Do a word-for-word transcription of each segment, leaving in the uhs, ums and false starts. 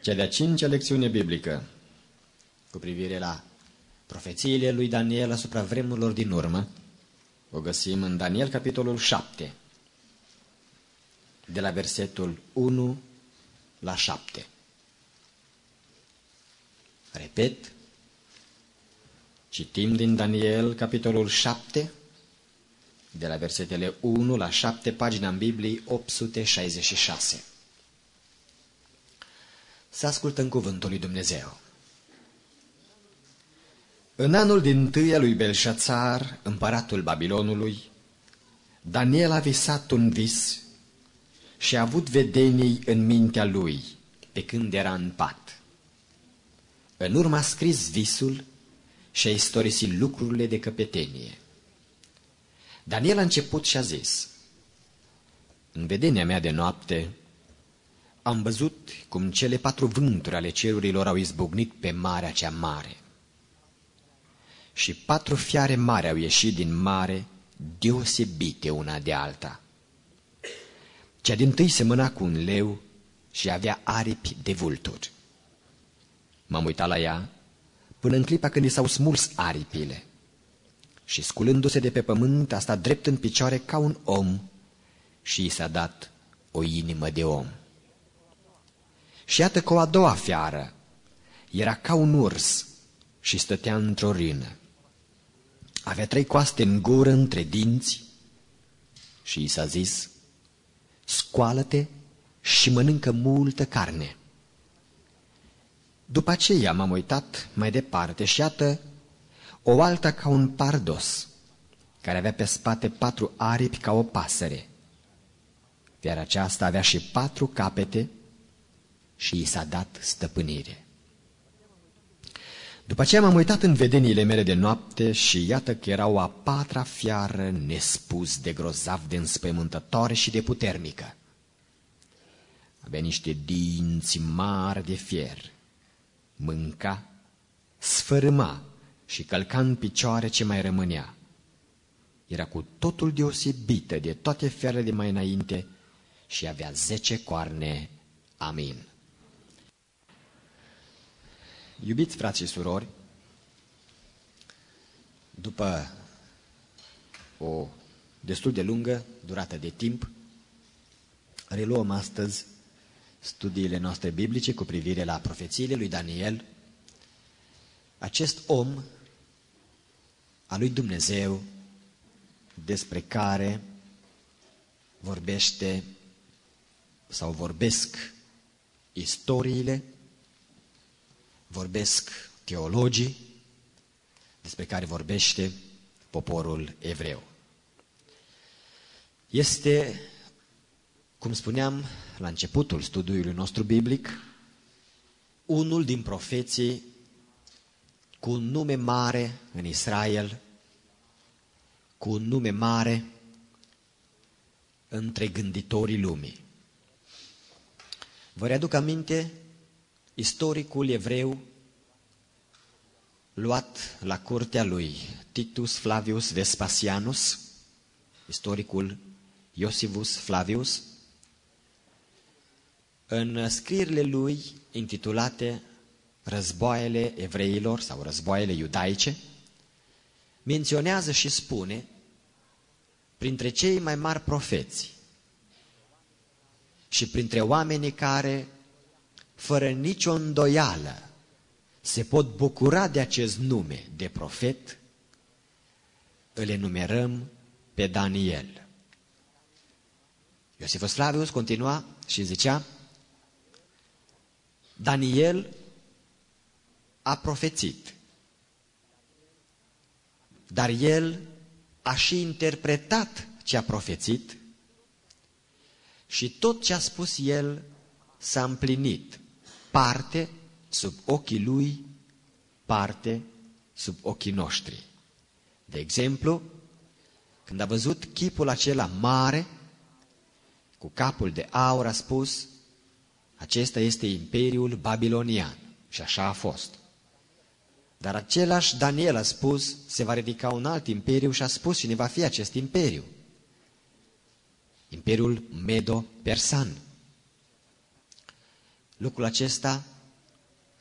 Cea de-a cincea lecțiune biblică cu privire la profețiile lui Daniel asupra vremurilor din urmă o găsim în Daniel, capitolul șapte, de la versetul unu la șapte. Repet, citim din Daniel, capitolul șapte, de la versetele unu la șapte, pagina în Biblie opt sute șaizeci și șase. Să ascultăm cuvântul lui Dumnezeu. În anul dintâi al lui Belșațar, împăratul Babilonului, Daniel a visat un vis și a avut vedenii în mintea lui pe când era în pat. În urmă a scris visul și a istorisit lucrurile de căpetenie. Daniel a început și a zis: în vedenia mea de noapte am văzut cum cele patru vânturi ale cerurilor au izbucnit pe marea cea mare. Și patru fiare mari au ieșit din mare, deosebite una de alta. Cea dintâi semăna cu un leu și avea aripi de vulturi. M-am uitat la ea până în clipa când i s-au smuls aripile. Și sculându-se de pe pământ a stat drept în picioare ca un om și i s-a dat o inimă de om. Și iată că o a doua fiară era ca un urs și stătea într-o rână. Avea trei coaste în gură între dinți și i s-a zis: scoală-te și mănâncă multă carne. După aceea m-am uitat mai departe și iată o alta ca un pardos, care avea pe spate patru aripi ca o pasăre. Iar aceasta avea și patru capete și i s-a dat stăpânire. După aceea m-am uitat în vedeniile mele de noapte și iată că era o a patra fiară nespus de grozav, de înspăimântătoare și de puternică. Avea niște dinți mari de fier, mânca, sfărâma și călca în picioare ce mai rămânea. Era cu totul deosebită de toate fiarele de mai înainte și avea zece coarne. Amin. Iubiți frați și surori, după o destul de lungă durată de timp, reluăm astăzi studiile noastre biblice cu privire la profețiile lui Daniel, acest om al lui Dumnezeu despre care vorbește sau vorbesc istoriile, vorbesc teologii, despre care vorbește poporul evreu. Este, cum spuneam la începutul studiului nostru biblic, unul din profeții cu un nume mare în Israel, cu un nume mare între gânditorii lumii. Vă readuc aminte istoricul evreu luat la curtea lui Titus Flavius Vespasianus, istoricul Iosifus Flavius, în scrierile lui intitulate Războaiele evreilor sau Războaiele iudaice, menționează și spune: printre cei mai mari profeți și printre oamenii care, fără nicio îndoială, se pot bucura de acest nume de profet, îl enumerăm pe Daniel. Iosifus Flavius continua și zicea: Daniel a profețit, dar el a și interpretat ce a profețit și tot ce a spus el s-a împlinit, parte sub ochii lui, parte sub ochii noștri. De exemplu, când a văzut chipul acela mare, cu capul de aur, a spus: acesta este imperiul babilonian. Și așa a fost. Dar același Daniel a spus: se va ridica un alt imperiu, și a spus cine va fi acest imperiu. Imperiul Medo-Persan. Lucrul acesta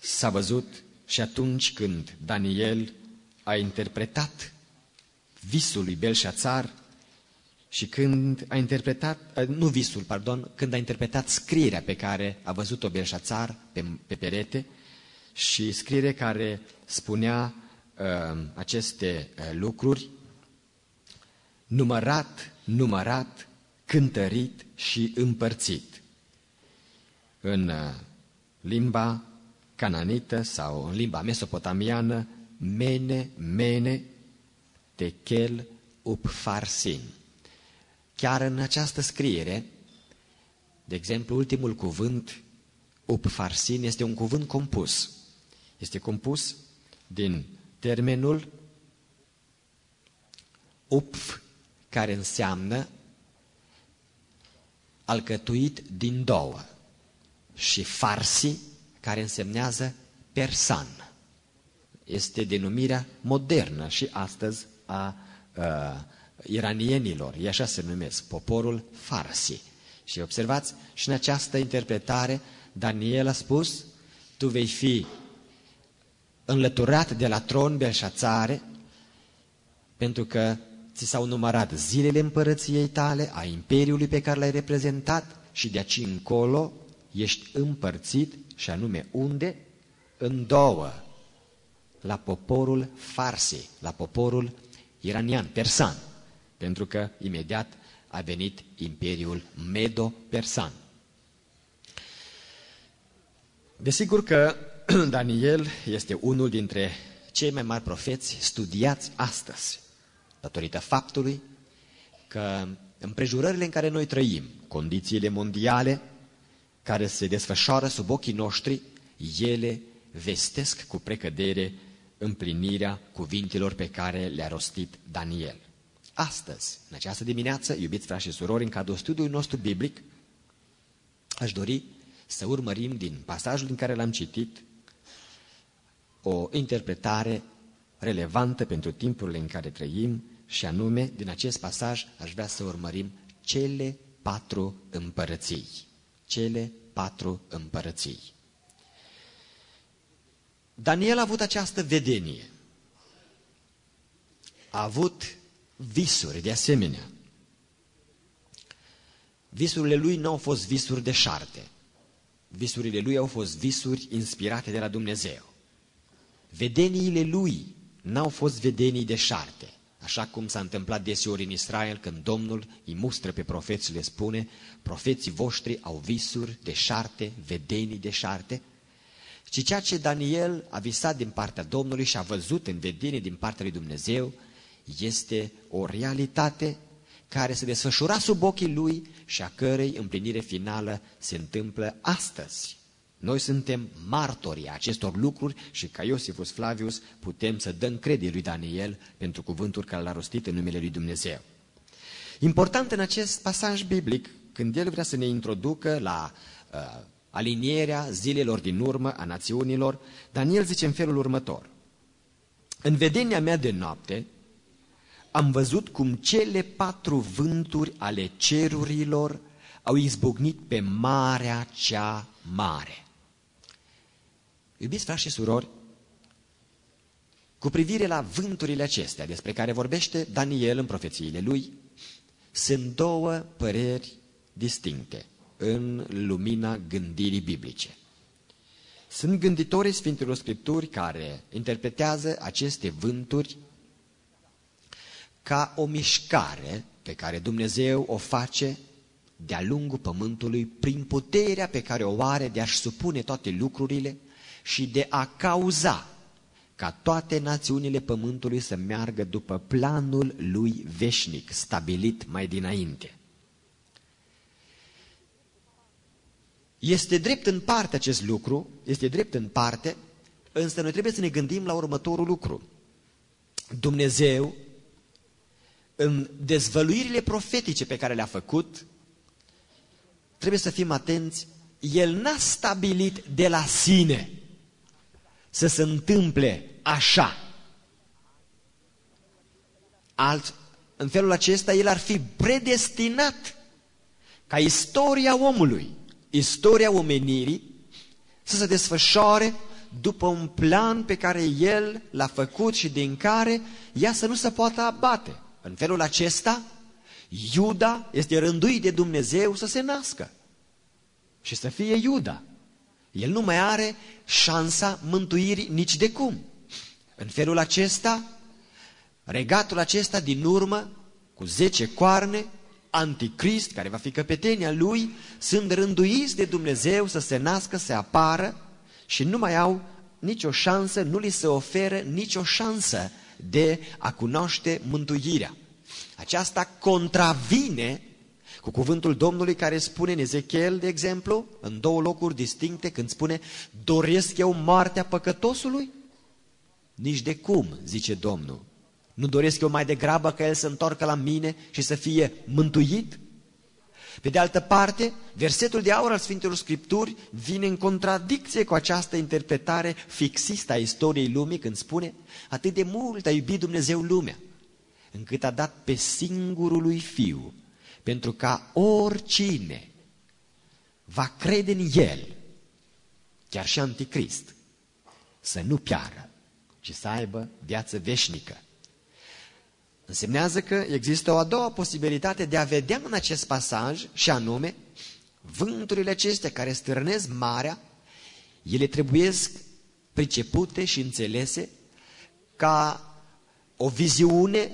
s-a văzut și atunci când Daniel a interpretat visul lui Belșațar și când a interpretat, nu visul, pardon, când a interpretat scrierea pe care a văzut-o Belșațar pe, pe perete, și scriere care spunea uh, aceste uh, lucruri: numărat, numărat, cântărit și împărțit. În uh, limba cananită sau în limba mesopotamiană, mene, mene, tekel, upfarsin. Chiar în această scriere, de exemplu, ultimul cuvânt, upfarsin, este un cuvânt compus. Este compus din termenul upf, care înseamnă alcătuit din două, și farsi, care însemnează persan. Este denumirea modernă și astăzi a uh, iranienilor, ei așa se numesc, poporul farsi. Și observați, și în această interpretare, Daniel a spus: tu vei fi înlăturat de la tron, Belșațare, pentru că ți s-au numărat zilele împărăției tale, a imperiului pe care l-ai reprezentat, și de aici încolo ești împărțit, și anume unde? În două, la poporul farsi, la poporul iranian, persan, pentru că imediat a venit imperiul medo-persan. Desigur că Daniel este unul dintre cei mai mari profeți studiați astăzi, datorită faptului că împrejurările în care noi trăim, condițiile mondiale care se desfășoară sub ochii noștri, ele vestesc cu precădere împlinirea cuvintelor pe care le-a rostit Daniel. Astăzi, în această dimineață, iubiți frați și surori, în cadrul studiului nostru biblic, aș dori să urmărim din pasajul din care l-am citit o interpretare relevantă pentru timpurile în care trăim, și anume, din acest pasaj aș vrea să urmărim cele patru împărății. Cele patru împărății. Daniel a avut această vedenie. A avut visuri de asemenea. Visurile lui nu au fost visuri deșarte. Visurile lui au fost visuri inspirate de la Dumnezeu. Vedeniile lui n-au fost vedenii deșarte, așa cum s-a întâmplat deseori în Israel, când Domnul îi mustră pe profeți și le spune: profeții voștri au visuri deșarte, vedenii deșarte. Și ceea ce Daniel a visat din partea Domnului și a văzut în vedenie din partea lui Dumnezeu este o realitate care se desfășura sub ochii lui și a cărei împlinire finală se întâmplă astăzi. Noi suntem martorii acestor lucruri și ca Iosifus Flavius putem să dăm credit lui Daniel pentru cuvântul care l-a rostit în numele lui Dumnezeu. Important în acest pasaj biblic, când el vrea să ne introducă la uh, alinierea zilelor din urmă a națiunilor, Daniel zice în felul următor: în vedenia mea de noapte am văzut cum cele patru vânturi ale cerurilor au izbucnit pe marea cea mare. Iubiți frați și surori, cu privire la vânturile acestea despre care vorbește Daniel în profețiile lui, sunt două păreri distincte în lumina gândirii biblice. Sunt gânditorii Sfintelor Scripturi care interpretează aceste vânturi ca o mișcare pe care Dumnezeu o face de-a lungul pământului prin puterea pe care o are de a-și supune toate lucrurile și de a cauza ca toate națiunile pământului să meargă după planul lui veșnic, stabilit mai dinainte. Este drept în parte acest lucru, este drept în parte, însă noi trebuie să ne gândim la următorul lucru. Dumnezeu, în dezvăluirile profetice pe care le-a făcut, trebuie să fim atenți, El n-a stabilit de la sine să se întâmple așa. Alt, în felul acesta, El ar fi predestinat ca istoria omului, istoria omenirii, să se desfășoare după un plan pe care El l-a făcut și din care ea să nu se poată abate. În felul acesta, Iuda este rânduit de Dumnezeu să se nască și să fie Iuda. El nu mai are șansa mântuirii nici de cum. În felul acesta, regatul acesta din urmă, cu zece coarne, Anticrist, care va fi căpetenia lui, sunt rânduiți de Dumnezeu să se nască, să apară și nu mai au nicio șansă, nu li se oferă nicio șansă de a cunoaște mântuirea. Aceasta contravine cu cuvântul Domnului care spune în Ezechiel, de exemplu, în două locuri distincte, când spune: doresc eu moartea păcătosului? Nici de cum, zice Domnul. Nu doresc eu mai degrabă ca el să întoarcă la mine și să fie mântuit? Pe de altă parte, versetul de aur al Sfintelor Scripturi vine în contradicție cu această interpretare fixistă a istoriei lumii, când spune: atât de mult a iubit Dumnezeu lumea, încât a dat pe singurul lui Fiu, pentru ca oricine va crede în El, chiar și Anticrist, să nu piară, ci să aibă viață veșnică. Însemnează că există o a doua posibilitate de a vedea în acest pasaj, și anume, vânturile acestea care stârnesc marea, ele trebuiesc pricepute și înțelese ca o viziune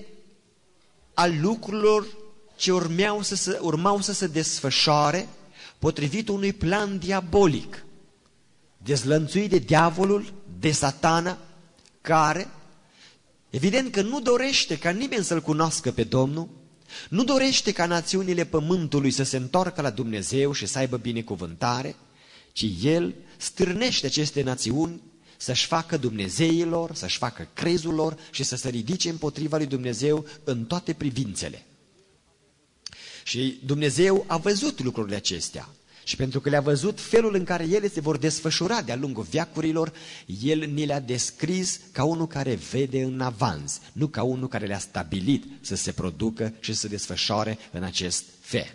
a lucrurilor ce urmeau să se, urmau să se desfășoare potrivit unui plan diabolic, dezlănțuit de diavolul, de Satana, care, evident că nu dorește ca nimeni să-L cunoască pe Domnul, nu dorește ca națiunile pământului să se întoarcă la Dumnezeu și să aibă binecuvântare, ci El stârnește aceste națiuni să-și facă dumnezeilor, să-și facă crezul lor și să se ridice împotriva lui Dumnezeu în toate privințele. Și Dumnezeu a văzut lucrurile acestea. Și pentru că le-a văzut felul în care ele se vor desfășura de-a lungul veacurilor, El ni le-a descris ca unul care vede în avans, nu ca unul care le-a stabilit să se producă și să se desfășoare în acest fel.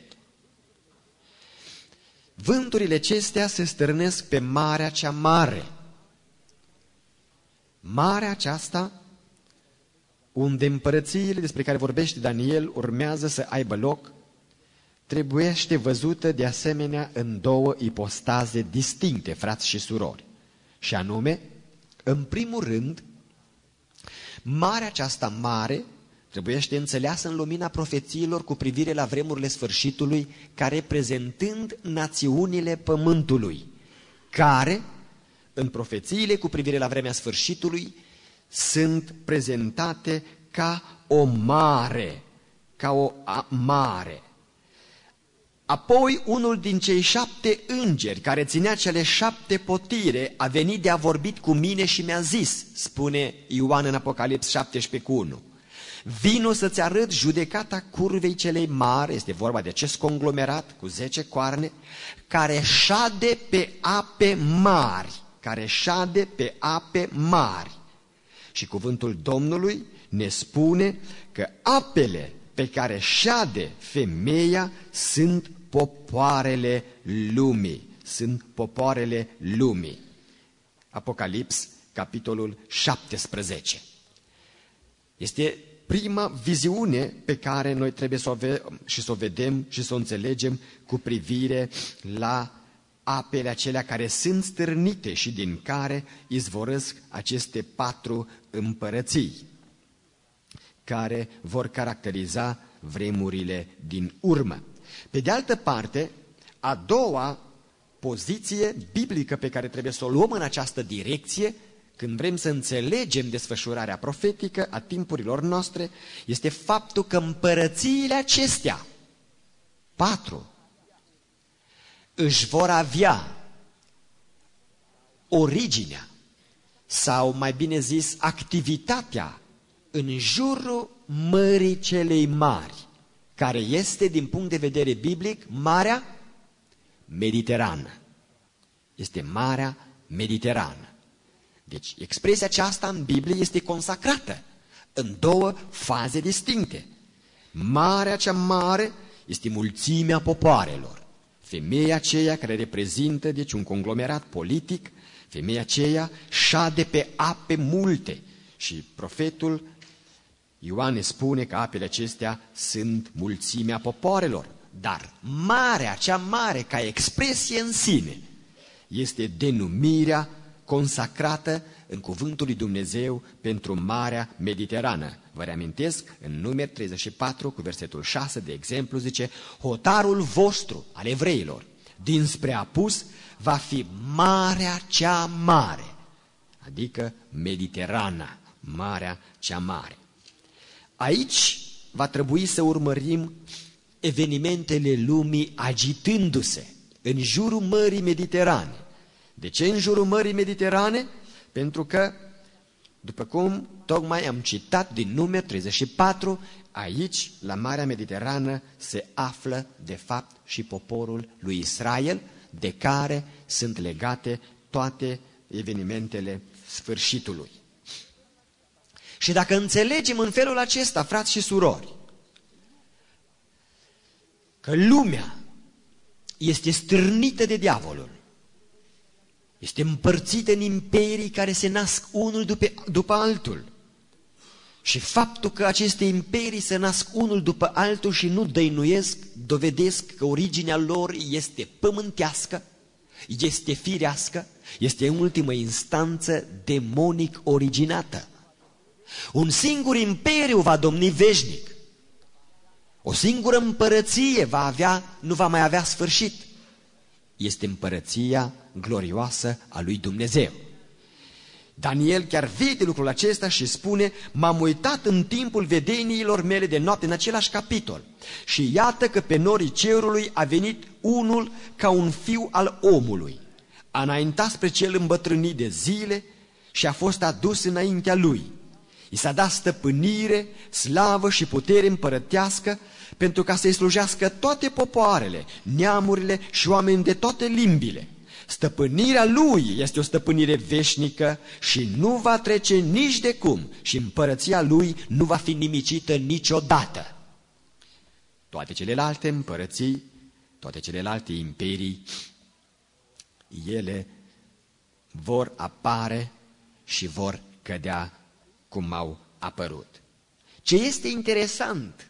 Vânturile acestea se stârnesc pe marea cea mare. Marea aceasta, unde împărățiile despre care vorbește Daniel urmează să aibă loc, trebuiește văzută de asemenea în două ipostaze distincte, frați și surori. Și anume, în primul rând, marea aceasta mare trebuiește înțeleasă în lumina profețiilor cu privire la vremurile sfârșitului, ca reprezentând națiunile pământului, care, în profețiile cu privire la vremea sfârșitului, sunt prezentate ca o mare, ca o mare. Apoi unul din cei șapte îngeri care ținea cele șapte potire a venit de a vorbit cu mine și mi-a zis, spune Ioan în Apocalips șaptesprezece cu unu, vino să-ți arăt judecata curvei celei mari, este vorba de acest conglomerat cu zece coarne, care șade pe ape mari, care șade pe ape mari. Și cuvântul Domnului ne spune că apele pe care șade femeia sunt popoarele lumii. Sunt popoarele lumii. Apocalips, capitolul șaptesprezece. Este prima viziune pe care noi trebuie să o vedem și să o vedem și să o înțelegem cu privire la apele acelea care sunt stârnite și din care izvorăsc aceste patru împărății, care vor caracteriza vremurile din urmă. Pe de altă parte, a doua poziție biblică pe care trebuie să o luăm în această direcție, când vrem să înțelegem desfășurarea profetică a timpurilor noastre, este faptul că împărățiile acestea, patru, își vor avea originea, sau mai bine zis, activitatea în jurul Mării celei mari, care este, din punct de vedere biblic, Marea Mediterană. Este Marea Mediterană. Deci, expresia aceasta în Biblie este consacrată în două faze distincte. Marea cea mare este mulțimea popoarelor. Femeia aceea care reprezintă, deci, un conglomerat politic Femeia aceea șade pe ape multe și profetul Ioan ne spune că apele acestea sunt mulțimea popoarelor. Dar marea, cea mare, ca expresie în sine, este denumirea consacrată în cuvântul lui Dumnezeu pentru Marea Mediterană. Vă reamintesc, în Numeri treizeci și patru, cu versetul șase, de exemplu, zice: hotarul vostru, al evreilor, dinspre apus, va fi Marea cea mare, adică Mediterana, Marea cea mare. Aici va trebui să urmărim evenimentele lumii agitându-se în jurul Mării Mediterane. De ce în jurul Mării Mediterane? Pentru că, după cum tocmai am citat din Numeri treizeci și patru, aici, la Marea Mediterană, se află, de fapt, și poporul lui Israel, de care sunt legate toate evenimentele sfârșitului. Și dacă înțelegem în felul acesta, frați și surori, că lumea este stârnită de diavolul, este împărțită în imperii care se nasc unul după, după altul, și faptul că aceste imperii se nasc unul după altul și nu dăinuiesc, dovedesc că originea lor este pământească, este firească, este în ultimă instanță demonic originată. Un singur imperiu va domni veșnic. O singură împărăție va avea, nu va mai avea sfârșit. Este împărăția glorioasă a lui Dumnezeu. Daniel chiar vede lucrul acesta și spune: m-am uitat în timpul vedeniilor mele de noapte, în același capitol, și iată că pe norii cerului a venit unul ca un fiu al omului. A înaintat spre cel îmbătrânit de zile și a fost adus înaintea lui. I s-a dat stăpânire, slavă și putere împărătească, pentru ca să-i slujească toate popoarele, neamurile și oameni de toate limbile. Stăpânirea lui este o stăpânire veșnică și nu va trece nici de cum, și împărăția lui nu va fi nimicită niciodată. Toate celelalte împărății, toate celelalte imperii, ele vor apare și vor cădea cum au apărut. Ce este interesant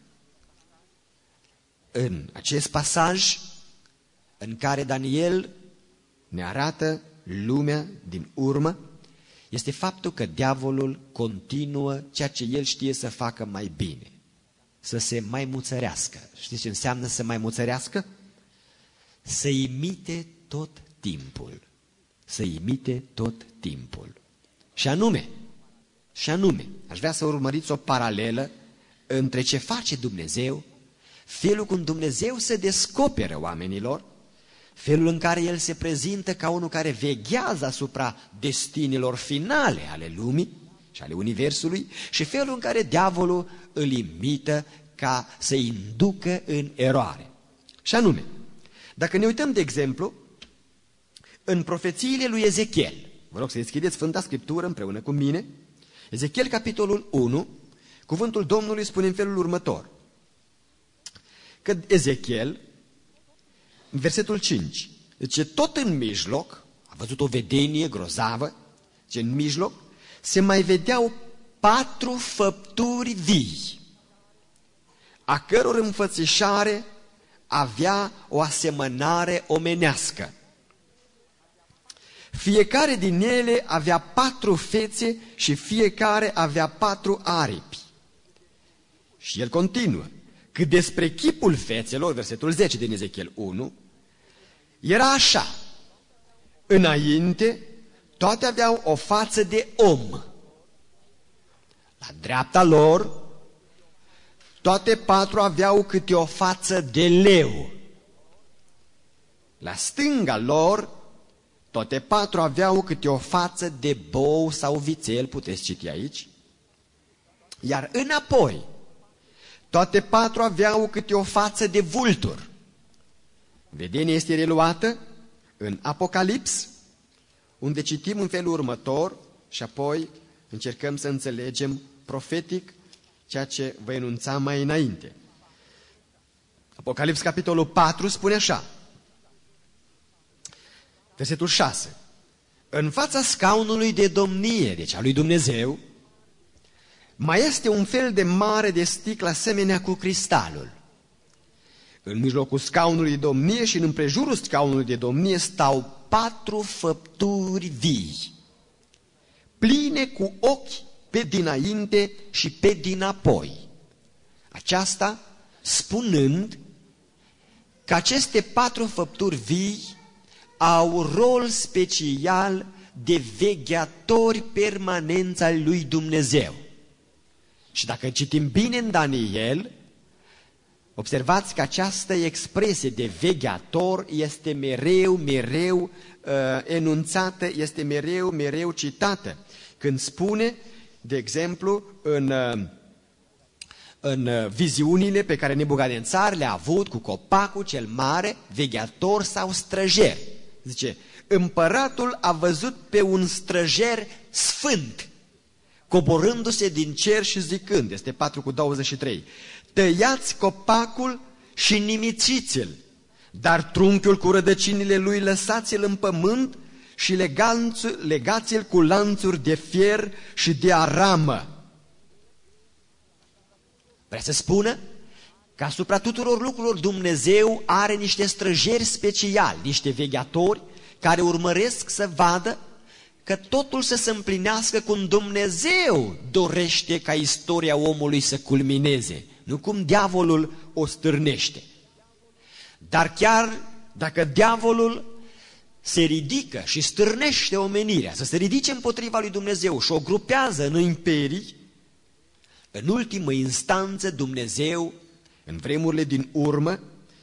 în acest pasaj în care Daniel ne arată lumea din urmă, este faptul că diavolul continuă ceea ce el știe să facă mai bine, să se mai muțărească. Știți ce înseamnă să mai muțărească? Să imite tot timpul. Să imite tot timpul. Și anume, și anume, aș vrea să urmăriți o paralelă între ce face Dumnezeu, felul cum Dumnezeu se descoperă oamenilor, felul în care El se prezintă ca unul care veghează asupra destinilor finale ale lumii și ale universului, și felul în care diavolul îl imită ca să inducă în eroare. Și anume, dacă ne uităm, de exemplu, în profețiile lui Ezechiel, vă rog să deschideți Sfânta Scriptură împreună cu mine, Ezechiel, capitolul unu, cuvântul Domnului spune în felul următor, că Ezechiel, în versetul cinci, zice: tot în mijloc, a văzut o vedenie grozavă, zice, în mijloc se mai vedeau patru făpturi vii, a căror înfățișare avea o asemănare omenească. Fiecare din ele avea patru fețe și fiecare avea patru aripi. Și el continuă: cât despre chipul fețelor, versetul zece din Ezechiel unu, era așa: înainte toate aveau o față de om, la dreapta lor toate patru aveau câte o față de leu, la stânga lor toate patru aveau câte o față de bou sau vițel, puteți citi aici, iar înapoi toate patru aveau câte o față de vultur. Vedenia este reluată în Apocalips, unde citim în felul următor și apoi încercăm să înțelegem profetic ceea ce vă enunța mai înainte. Apocalips, capitolul patru, spune așa, versetul șase: În fața scaunului de domnie, deci a lui Dumnezeu, mai este un fel de mare de sticlă asemenea cu cristalul. În mijlocul scaunului de domnie și în împrejurul scaunului de domnie stau patru făpturi vii, pline cu ochi pe dinainte și pe dinapoi. Aceasta spunând că aceste patru făpturi vii au rol special de vegheatori permanenți al lui Dumnezeu. Și dacă citim bine în Daniel, observați că această expresie de vegheator este mereu, mereu uh, enunțată, este mereu, mereu citată. Când spune, de exemplu, în, uh, în uh, viziunile pe care Nebucadențar le-a avut cu copacul cel mare, vegheator sau străjer. Zice, împăratul a văzut pe un străjer sfânt, coborându-se din cer și zicând, este patru cu douăzeci și trei, tăiați copacul și nimițiți-l, dar trunchiul cu rădăcinile lui lăsați-l în pământ și legați-l cu lanțuri de fier și de aramă. Vrea să spună că asupra tuturor lucrurilor Dumnezeu are niște străjeri speciali, niște vegheatori care urmăresc să vadă că totul să se împlinească cum Dumnezeu dorește ca istoria omului să culmineze, nu cum diavolul o stârnește. Dar chiar dacă diavolul se ridică și stârnește omenirea, să se ridice împotriva lui Dumnezeu și o grupează în imperii, în ultimă instanță Dumnezeu, în vremurile din urmă,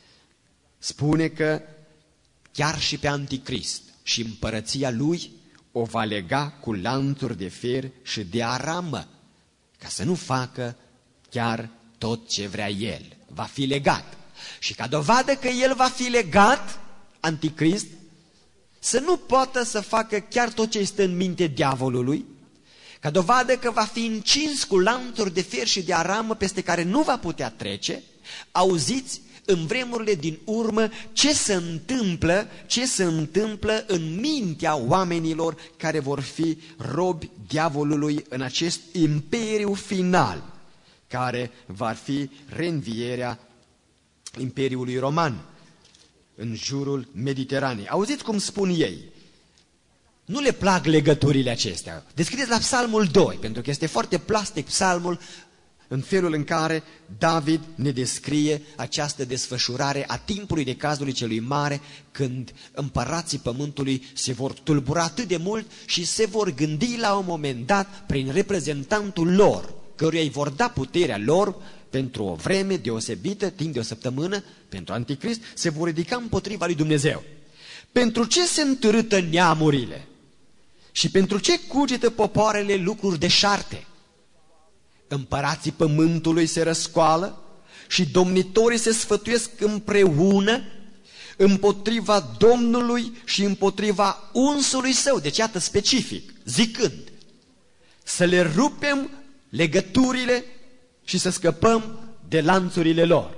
spune că chiar și pe Anticrist și împărăția lui o va lega cu lanțuri de fier și de aramă, ca să nu facă chiar tot ce vrea el. Va fi legat. Și ca dovadă că el va fi legat, Anticrist, să nu poată să facă chiar tot ce este în minte diavolului, ca dovadă că va fi încins cu lanțuri de fier și de aramă peste care nu va putea trece, auziți în vremurile din urmă ce se întâmplă, ce se întâmplă în mintea oamenilor care vor fi robi diavolului în acest imperiu final, care va fi reînvierea Imperiului Roman în jurul Mediteranei. Auziți cum spun ei. Nu le plac legăturile acestea. Descrieți la Psalmul doi, pentru că este foarte plastic Psalmul în felul în care David ne descrie această desfășurare a timpului de cazului celui mare, când împărații pământului se vor tulbura atât de mult și se vor gândi la un moment dat, prin reprezentantul lor, căruia îi vor da puterea lor, pentru o vreme deosebită, timp de o săptămână, pentru Anticrist, se vor ridica împotriva lui Dumnezeu. Pentru ce se întârâtă neamurile? Și pentru ce cugetă popoarele lucruri deșarte? Împărații pământului se răscoală și domnitorii se sfătuiesc împreună împotriva Domnului și împotriva unsului său, deci iată specific, zicând, să le rupem legăturile și să scăpăm de lanțurile lor.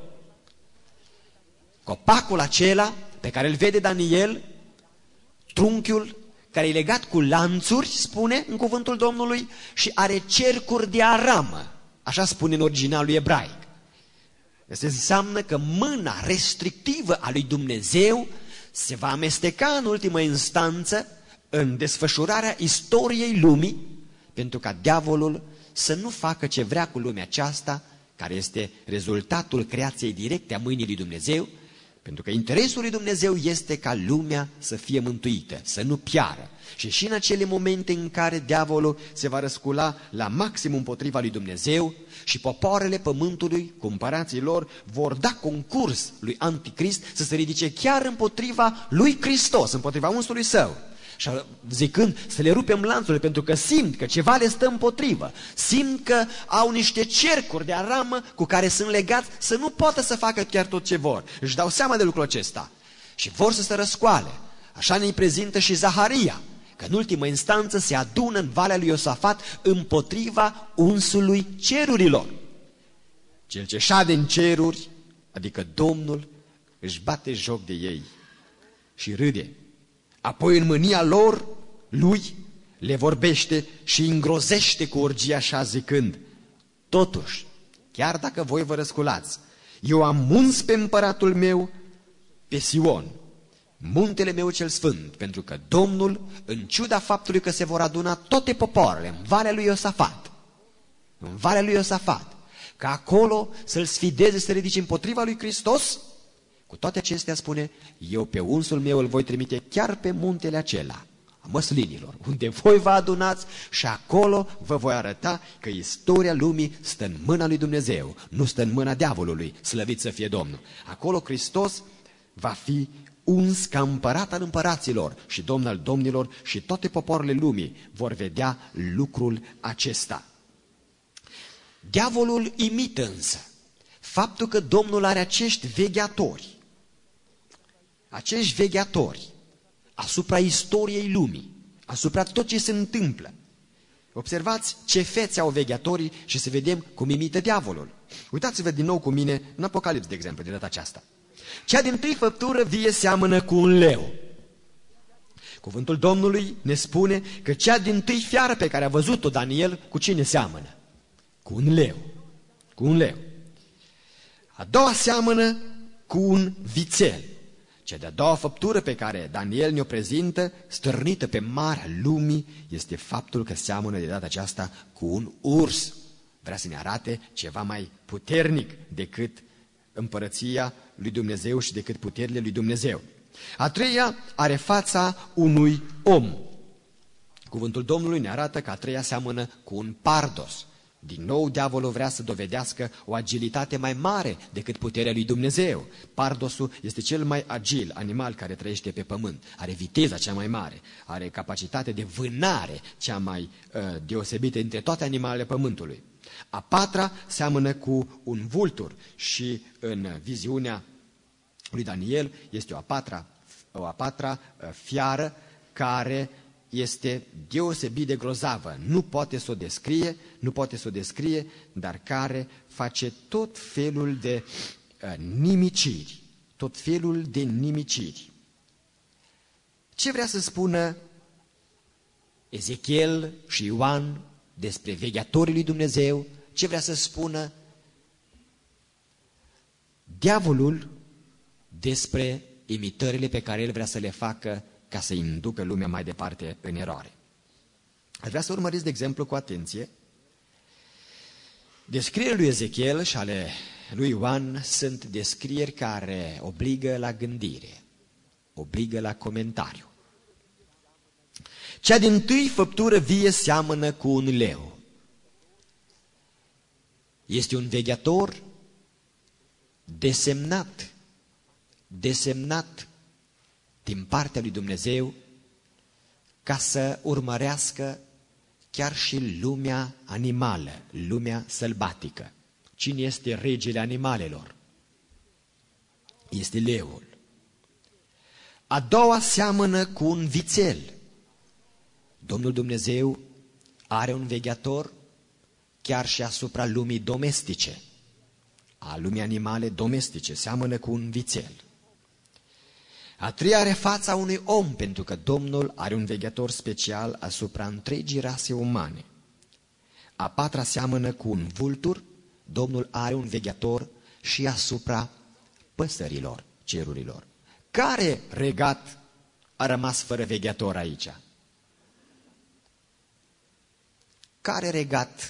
Copacul acela pe care îl vede Daniel, trunchiul care e legat cu lanțuri, spune în cuvântul Domnului, și are cercuri de aramă, așa spune în originalul ebraic. Asta înseamnă că mâna restrictivă a lui Dumnezeu se va amesteca în ultimă instanță în desfășurarea istoriei lumii, pentru ca diavolul să nu facă ce vrea cu lumea aceasta, care este rezultatul creației directe a mâinii lui Dumnezeu, pentru că interesul lui Dumnezeu este ca lumea să fie mântuită, să nu piară. Și și în acele momente în care diavolul se va răscula la maxim împotriva lui Dumnezeu și popoarele pământului, cu împărații lor, vor da concurs lui Anticrist să se ridice chiar împotriva lui Hristos, împotriva unsului său. Și zicând să le rupem lanțurile, pentru că simt că ceva le stă împotrivă, simt că au niște cercuri de aramă cu care sunt legați să nu poată să facă chiar tot ce vor. Își dau seama de lucrul acesta și vor să se răscoale. Așa ne prezintă și Zaharia, că în ultimă instanță se adună în Valea lui Iosafat împotriva unsului cerurilor. Cel ce șade în ceruri, adică Domnul, își bate joc de ei și râde. Apoi în mânia lor lui, le vorbește și îngrozește cu urgia așa zicând: totuși, chiar dacă voi vă răsculați, eu am uns pe împăratul meu, pe Sion, muntele meu cel sfânt, pentru că Domnul, în ciuda faptului că se vor aduna toate popoarele în Valea lui Iosafat, în Valea lui Iosafat, că acolo să-l sfideze, să ridice împotriva lui Hristos, cu toate acestea spune: eu pe unsul meu îl voi trimite chiar pe muntele acela, a măslinilor, unde voi vă adunați și acolo vă voi arăta că istoria lumii stă în mâna lui Dumnezeu, nu stă în mâna diavolului, slăvit să fie Domnul. Acolo Hristos va fi uns ca împărat al împăraților și domn al domnilor și toate popoarele lumii vor vedea lucrul acesta. Diavolul imită însă faptul că Domnul are acești vegheatori, acești vegheatori asupra istoriei lumii, asupra tot ce se întâmplă. Observați ce fețe au vegheatorii și să vedem cum imită diavolul. Uitați-vă din nou cu mine în Apocalips, de exemplu, de data aceasta. Cea dintâi făptură vie seamănă cu un leu. Cuvântul Domnului ne spune că cea dintâi fiară pe care a văzut-o Daniel, cu cine seamănă? Cu un leu. Cu un leu. A doua seamănă cu un vițel. Cea de-a doua făptură pe care Daniel ne-o prezintă, stârnită pe marea lumii, este faptul că seamănă de data aceasta cu un urs. Vrea să ne arate ceva mai puternic decât împărăția lui Dumnezeu și decât puterile lui Dumnezeu. A treia are fața unui om. Cuvântul Domnului ne arată că a treia seamănă cu un pardos. Din nou, diavolul vrea să dovedească o agilitate mai mare decât puterea lui Dumnezeu. Pardosul este cel mai agil animal care trăiește pe pământ. Are viteza cea mai mare, are capacitate de vânare cea mai uh, deosebită dintre toate animalele pământului. A patra seamănă cu un vultur și în viziunea lui Daniel este o a patra, o a patra uh, fiară care este deosebit de grozavă. Nu poate să o descrie, nu poate să o descrie, dar care face tot felul de uh, nimiciri. Tot felul de nimiciri. Ce vrea să spună Ezechiel și Ioan despre vegheatorii lui Dumnezeu? Ce vrea să spună diavolul despre imitările pe care el vrea să le facă ca să inducă lumea mai departe în eroare? Aș vrea să urmăriți, de exemplu, cu atenție. Descrierile lui Ezechiel și ale lui Ioan sunt descrieri care obligă la gândire, obligă la comentariu. Cea dintâi făptură vie seamănă cu un leu. Este un vegheator desemnat, desemnat din partea lui Dumnezeu ca să urmărească chiar și lumea animală, lumea sălbatică. Cine este regele animalelor? Este leul. A doua seamănă cu un vițel. Domnul Dumnezeu are un vegheator chiar și asupra lumii domestice, a lumii animale domestice, seamănă cu un vițel. A treia are fața unui om, pentru că Domnul are un vegheator special asupra întregii rase umane. A patra seamănă cu un vultur, Domnul are un vegheator și asupra păsărilor, cerurilor. Care regat a rămas fără vegheator aici? Care regat?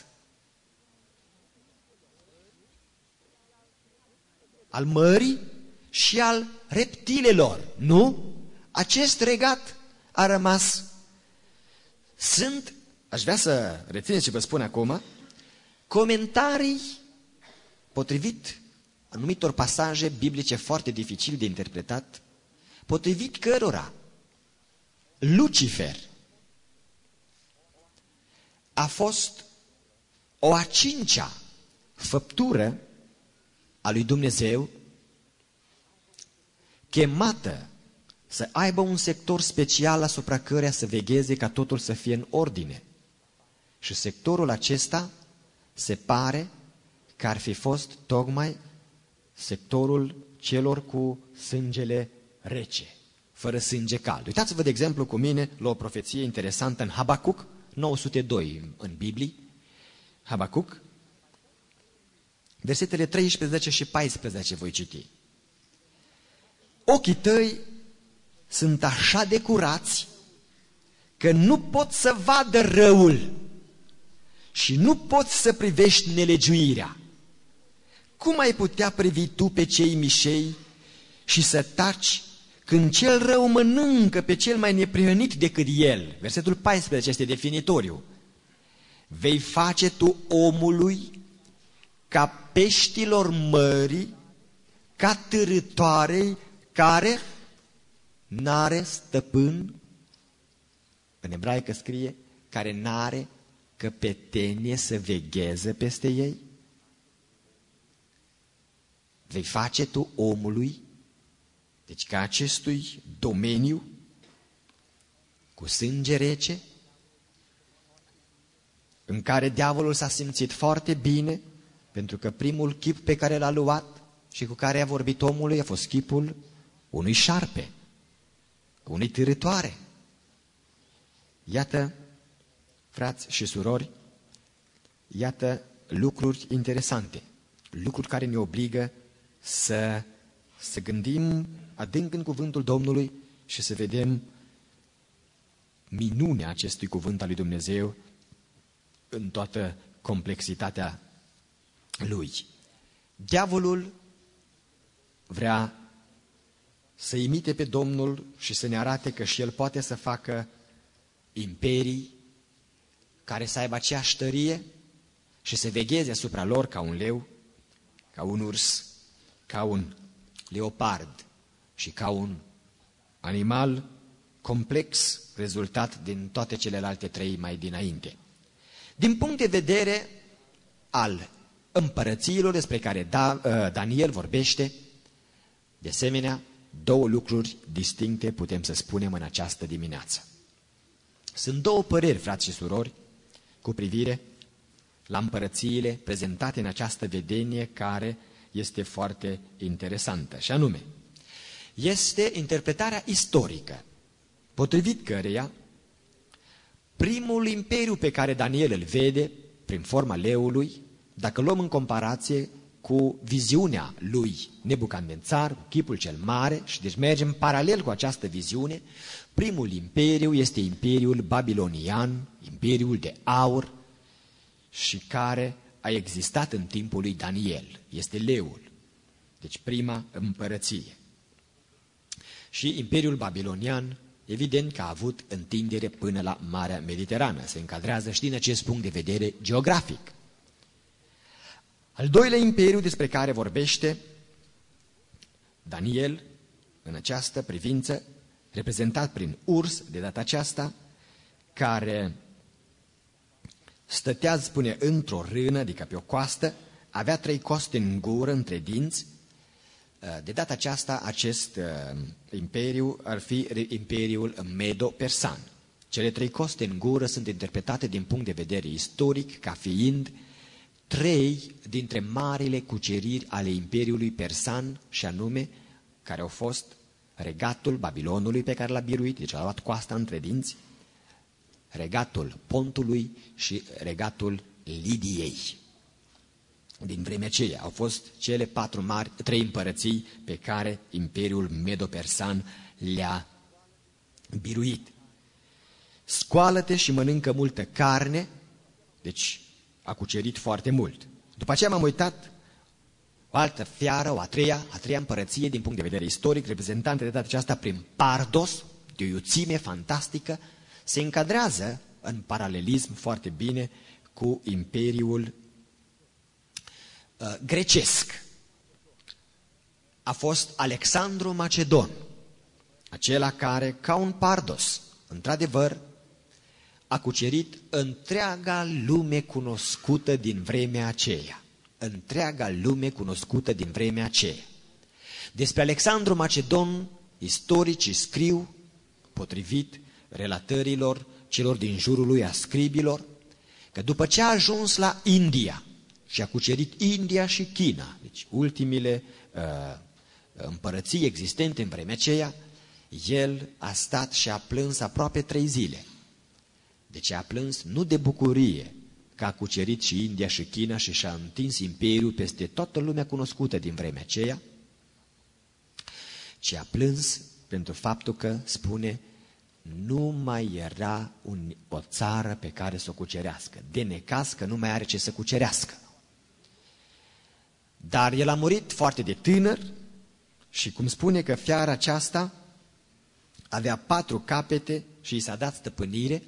Al mării și al reptilelor, nu? Acest regat a rămas. Sunt, aș vrea să rețineți ce vă spun acum, comentarii potrivit anumitor pasaje biblice foarte dificil de interpretat, potrivit cărora Lucifer a fost o a cincea făptură a lui Dumnezeu, chemată să aibă un sector special asupra căreia să vegheze ca totul să fie în ordine. Și sectorul acesta se pare că ar fi fost tocmai sectorul celor cu sângele rece, fără sânge cald. Uitați-vă, de exemplu, cu mine la o profeție interesantă în Habacuc, nouă sute doi în Biblie. Habacuc, versetele treisprezece și paisprezece voi citi. Ochii tăi sunt așa de curați că nu pot să vadă răul și nu poți să privești nelegiuirea. Cum ai putea privi tu pe cei mișei și să taci când cel rău mănâncă pe cel mai neprihănit decât el? Versetul paisprezece este definitoriu. Vei face tu omului ca peștilor mării, ca târătoarei care n-are stăpân, în ebraică scrie, care n-are căpetenie să vegheze peste ei? Vei face tu omului, deci ca acestui domeniu, cu sânge rece, în care diavolul s-a simțit foarte bine, pentru că primul chip pe care l-a luat și cu care a vorbit omului a fost chipul unui șarpe, unei târătoare. Iată, frați și surori, iată lucruri interesante, lucruri care ne obligă să, să gândim adânc în cuvântul Domnului și să vedem minunea acestui cuvânt al lui Dumnezeu în toată complexitatea lui. Diavolul vrea să imite pe Domnul și să ne arate că și el poate să facă imperii care să aibă aceeași tărie și să vegheze asupra lor ca un leu, ca un urs, ca un leopard și ca un animal complex rezultat din toate celelalte trei mai dinainte. Din punct de vedere al împărățiilor despre care da, Daniel vorbește, de asemenea, două lucruri distincte putem să spunem în această dimineață. Sunt două păreri, frați și surori, cu privire la împărățiile prezentate în această vedenie care este foarte interesantă. Și anume, este interpretarea istorică, potrivit căreia primul imperiu pe care Daniel îl vede, prin forma leului, dacă luăm în comparație cu viziunea lui Nebucadnețar, cu chipul cel mare, și deci mergem paralel cu această viziune, primul imperiu este imperiul babilonian, imperiul de aur, și care a existat în timpul lui Daniel. Este leul, deci prima împărăție. Și imperiul babilonian, evident că a avut întindere până la Marea Mediterană. Se încadrează și din acest punct de vedere geografic. Al doilea imperiu despre care vorbește Daniel în această privință, reprezentat prin urs de data aceasta, care stătea, spune, într-o rână, adică pe o coastă, avea trei coste în gură, între dinți. De data aceasta, acest imperiu ar fi imperiul Medo-Persan. Cele trei coste în gură sunt interpretate din punct de vedere istoric ca fiind trei dintre marile cuceriri ale Imperiului Persan, și anume, care au fost regatul Babilonului pe care l-a biruit, deci a luat coasta între dinți, regatul Pontului și regatul Lidiei. Din vremea aceea au fost cele patru mari, trei împărății pe care Imperiul Medo-Persan le-a biruit. Scoală-te și mănâncă multă carne, deci a cucerit foarte mult. După aceea m-am uitat, o altă fiară, o a treia, a treia împărăție din punct de vedere istoric, reprezentantă de data aceasta prin Pardos, de o iuțime fantastică, se încadrează în paralelism foarte bine cu Imperiul uh, grecesc. A fost Alexandru Macedon, acela care, ca un Pardos, într-adevăr, a cucerit întreaga lume cunoscută din vremea aceea. Întreaga lume cunoscută din vremea aceea. Despre Alexandru Macedon, istoricii scriu, potrivit relatărilor celor din jurul lui, a scribilor, că după ce a ajuns la India și a cucerit India și China, deci ultimile uh, împărății existente în vremea aceea, el a stat și a plâns aproape trei zile. Deci a plâns nu de bucurie că a cucerit și India și China și și-a întins imperiul peste toată lumea cunoscută din vremea aceea, ci a plâns pentru faptul că, spune, nu mai era un, o țară pe care să o cucerească. De necaz că nu mai are ce să cucerească. Dar el a murit foarte de tânăr și cum spune că fiara aceasta avea patru capete și i s-a dat stăpânire,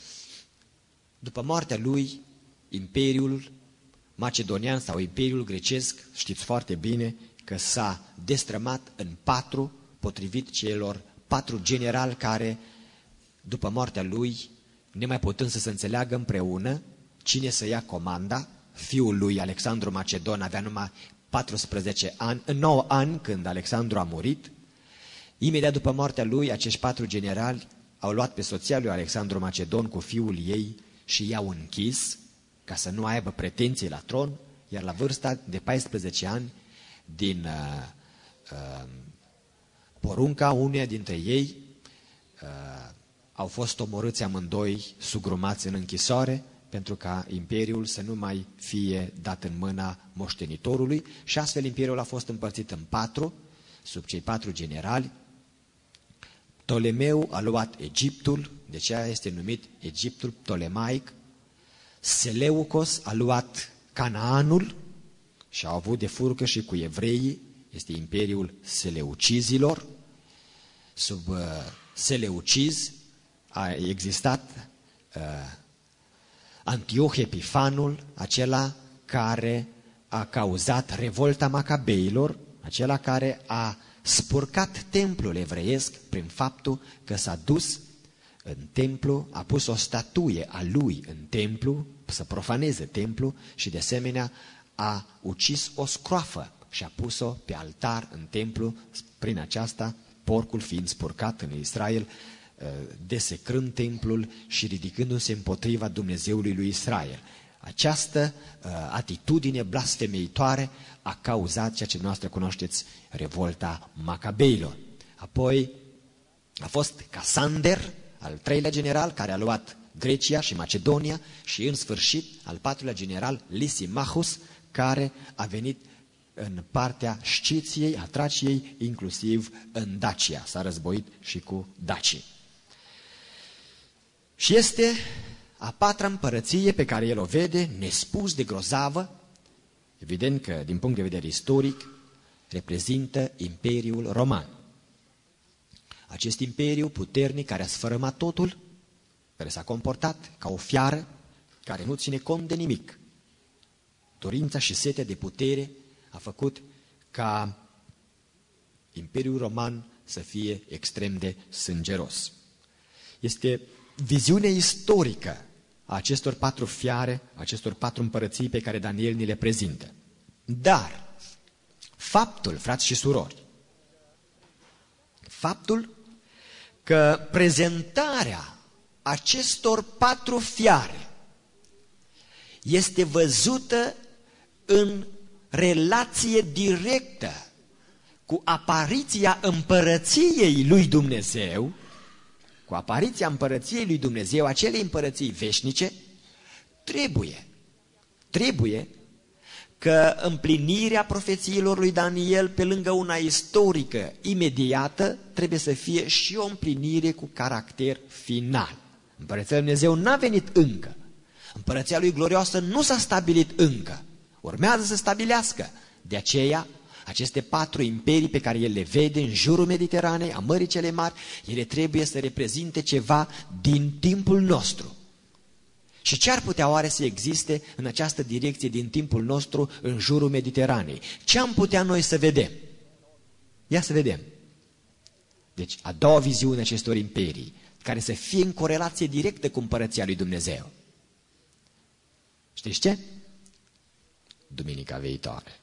după moartea lui, imperiul macedonian sau imperiul grecesc, știți foarte bine că s-a destrămat în patru, potrivit celor patru generali care, după moartea lui, nemai putând să se înțeleagă împreună cine să ia comanda, fiul lui Alexandru Macedon avea numai paisprezece ani, nouă ani când Alexandru a murit. Imediat după moartea lui, acești patru generali au luat pe soția lui Alexandru Macedon cu fiul ei și i-au închis ca să nu aibă pretenții la tron, iar la vârsta de paisprezece ani, din uh, uh, porunca uneia dintre ei, uh, au fost omorâți amândoi, sugrumați în închisoare, pentru ca imperiul să nu mai fie dat în mâna moștenitorului și astfel imperiul a fost împărțit în patru, sub cei patru generali. Ptolemeu a luat Egiptul, de aceea este numit Egiptul ptolemaic. Seleucos a luat Canaanul și au avut de furcă și cu evreii, este imperiul seleucizilor. Sub uh, seleuciz a existat uh, Antioch Epifanul, acela care a cauzat revolta macabeilor, acela care a spurcat templul evreiesc prin faptul că s-a dus în templu, a pus o statuie a lui în templu, să profaneze templu și de asemenea a ucis o scroafă și a pus-o pe altar în templu, prin aceasta porcul fiind spurcat în Israel, desecrând templul și ridicându-se împotriva Dumnezeului lui Israel. Această uh, atitudine blasfemitoare a cauzat ceea ce noastră cunoașteți, revolta macabeilor. Apoi a fost Casander, al treilea general, care a luat Grecia și Macedonia și în sfârșit al patrulea general, Lysimachus, care a venit în partea Sciției, a Traciei, inclusiv în Dacia. S-a războit și cu dacii. Și este a patra împărăție pe care el o vede, nespus de grozavă. Evident că, din punct de vedere istoric, reprezintă Imperiul Roman. Acest imperiu puternic care a sfărâmat totul, care s-a comportat ca o fiară, care nu ține cont de nimic. Dorința și setea de putere a făcut ca Imperiul Roman să fie extrem de sângeros. Este viziunea istorică a acestor patru fiare, acestor patru împărății pe care Daniel ni le prezintă. Dar faptul, frați și surori, faptul că prezentarea acestor patru fiare este văzută în relație directă cu apariția împărăției lui Dumnezeu, cu apariția împărăției lui Dumnezeu, acelei împărății veșnice, trebuie, trebuie că împlinirea profețiilor lui Daniel, pe lângă una istorică imediată, trebuie să fie și o împlinire cu caracter final. Împărăția lui Dumnezeu n-a venit încă. Împărăția lui glorioasă nu s-a stabilit încă. Urmează să stabilească. De aceea, aceste patru imperii pe care el le vede în jurul Mediteranei, a Mării cele Mari, ele trebuie să reprezinte ceva din timpul nostru. Și ce ar putea oare să existe în această direcție din timpul nostru în jurul Mediteranei? Ce am putea noi să vedem? Ia să vedem. Deci, a doua viziune acestor imperii, care să fie în corelație directă cu împărăția lui Dumnezeu. Știți ce? Duminica viitoare.